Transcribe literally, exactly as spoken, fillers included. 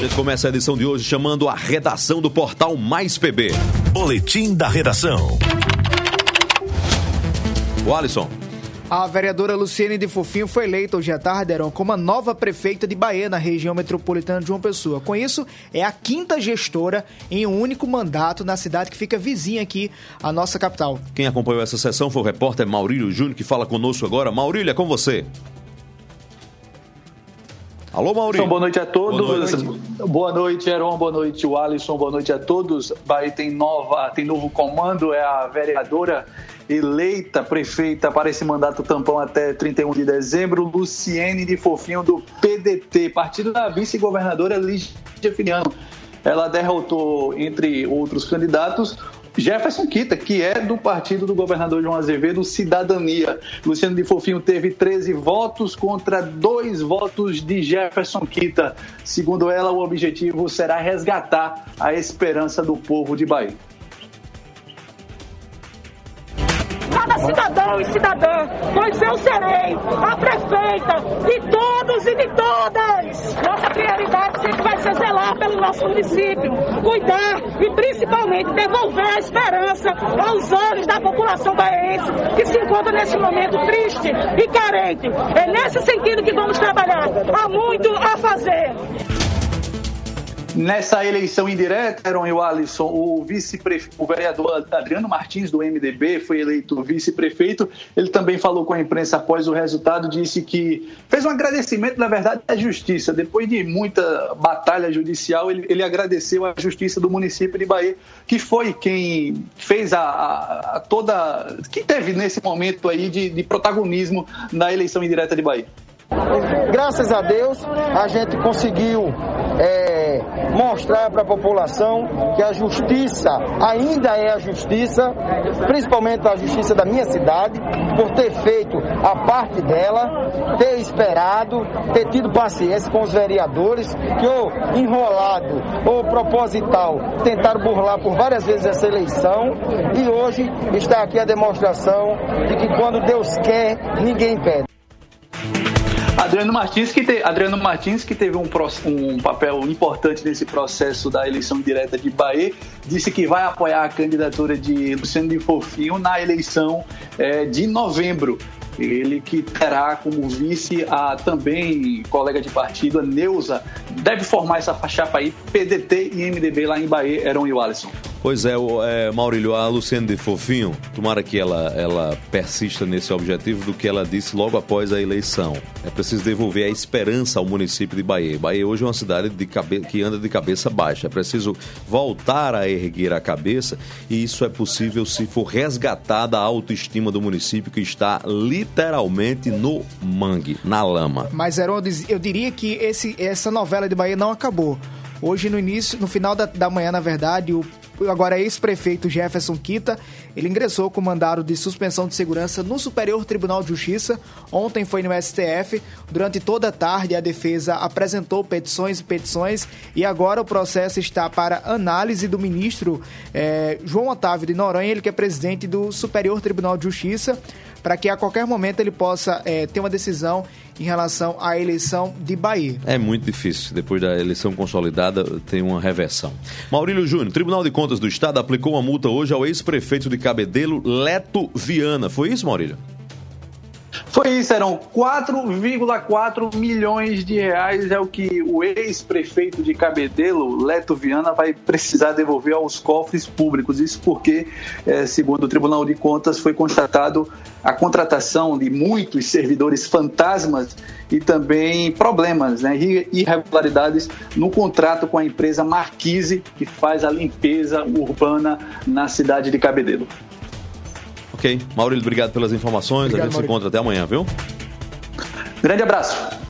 gente começa a edição de hoje chamando a redação do portal Mais P B. Boletim da redação. O Alisson. A vereadora Luciene de Fofinho foi eleita hoje à tarde, Heron, como a nova prefeita de Bahia, na região metropolitana de João Pessoa. Com isso, é a quinta gestora em um único mandato na cidade que fica vizinha aqui à nossa capital. Quem acompanhou essa sessão foi o repórter Maurílio Júnior, que fala conosco agora. Maurílio, é com você. Alô, Maurílio. Boa noite a todos. Boa noite, boa noite Heron. Boa noite, o Alisson. Boa noite a todos. Bahia tem, nova, tem novo comando, é a vereadora eleita prefeita para esse mandato tampão até trinta e um de dezembro, Luciene de Fofinho, do P D T, partido da vice-governadora Lígia Filiano. Ela derrotou, entre outros candidatos, Jefferson Kita, que é do partido do governador João Azevedo, Cidadania. Luciene de Fofinho teve treze votos contra dois votos de Jefferson Kita. Segundo ela, o objetivo será resgatar a esperança do povo de Bahia. Cada cidadão e cidadã, pois eu serei a prefeita de todos e de todas. Nossa prioridade sempre vai ser zelar pelo nosso município, cuidar e principalmente devolver a esperança aos olhos da população baiense que se encontra nesse momento triste e carente. É nesse sentido que vamos trabalhar. Há muito a fazer. Nessa eleição indireta, Heron e o Alisson, o, vice-prefe... o vereador Adriano Martins, do M D B, foi eleito vice-prefeito. Ele também falou com a imprensa após o resultado, disse que fez um agradecimento, na verdade, à Justiça. Depois de muita batalha judicial, ele, ele agradeceu à Justiça do município de Bahia, que foi quem fez a, a, a toda... que teve nesse momento aí de, de protagonismo na eleição indireta de Bahia. Graças a Deus, a gente conseguiu é, mostrar para a população que a justiça ainda é a justiça, principalmente a justiça da minha cidade, por ter feito a parte dela, ter esperado, ter tido paciência com os vereadores, que ou enrolado ou proposital tentaram burlar por várias vezes essa eleição, e hoje está aqui a demonstração de que quando Deus quer, ninguém impede. Adriano Martins, que, te, Adriano Martins, que teve um, um papel importante nesse processo da eleição direta de Bahia, disse que vai apoiar a candidatura de Luciene de Fofinho na eleição é, de novembro. Ele que terá como vice a também colega de partido, a Neuza, deve formar essa chapa aí, P D T e M D B lá em Bahia, Heron e o Alisson. Pois é, é, Maurílio, a Luciene de Fofinho, tomara que ela, ela persista nesse objetivo do que ela disse logo após a eleição. É preciso devolver a esperança ao município de Bahia. Bahia hoje é uma cidade de cabe... que anda de cabeça baixa. É preciso voltar a erguer a cabeça, e isso é possível se for resgatada a autoestima do município, que está literalmente no mangue, na lama. Mas, Heron, eu diria que esse, essa novela de Bahia não acabou. Hoje, no início, no final da, da manhã, na verdade, o agora ex-prefeito Jefferson Kita, ele ingressou com mandado de suspensão de segurança no Superior Tribunal de Justiça. Ontem foi no S T F. Durante toda a tarde, a defesa apresentou petições e petições, e agora o processo está para análise do ministro eh, João Otávio de Noronha, ele que é presidente do Superior Tribunal de Justiça, para que a qualquer momento ele possa eh, ter uma decisão em relação à eleição de Bahia. É muito difícil, depois da eleição consolidada, tem uma reversão. Maurílio Júnior, Tribunal de Contas do Estado aplicou uma multa hoje ao ex-prefeito de Cabedelo, Leto Viana. Foi isso, Maurílio? Foi isso, eram quatro vírgula quatro milhões de reais é o que o ex-prefeito de Cabedelo, Leto Viana, vai precisar devolver aos cofres públicos. Isso porque, é, segundo o Tribunal de Contas, foi constatado a contratação de muitos servidores fantasmas e também problemas, né, irregularidades no contrato com a empresa Marquise, que faz a limpeza urbana na cidade de Cabedelo. Ok. Maurílio, obrigado pelas informações. Obrigado, a gente Maurílio. Se encontra até amanhã, viu? Grande abraço.